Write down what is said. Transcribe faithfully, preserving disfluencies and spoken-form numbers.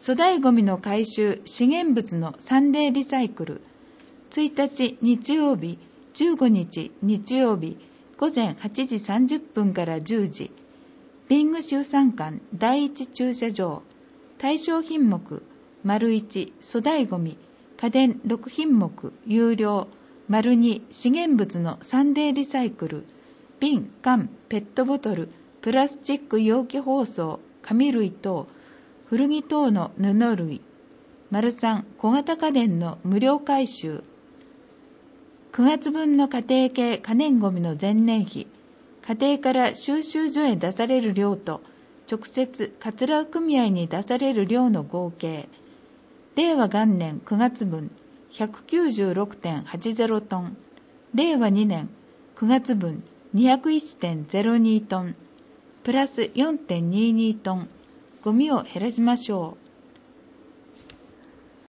粗大ごみの回収資源物のサンデーリサイクル。ついたち日曜日、じゅうごにち日曜日、午前はちじさんじゅっぷんからじゅうじ。ビング集散館だいいち駐車場。対象品目、丸いち粗大ごみ、家電ろくひんもく有料、丸に資源物のサンデーリサイクル、瓶、缶、ペットボトル、プラスチック容器包装、紙類等、古着等の布類、丸さん小型家電の無料回収。くがつぶんの家庭系可燃ごみの前年比、家庭から収集所へ出される量と直接桂組合に出される量の合計、令和元年くがつぶん ひゃくきゅうじゅうろくてんはちゼロ トン、令和にねんくがつぶん にひゃくいちてんゼロに トン、プラス よんてんにじゅうに トン、ゴミを減らしましょう。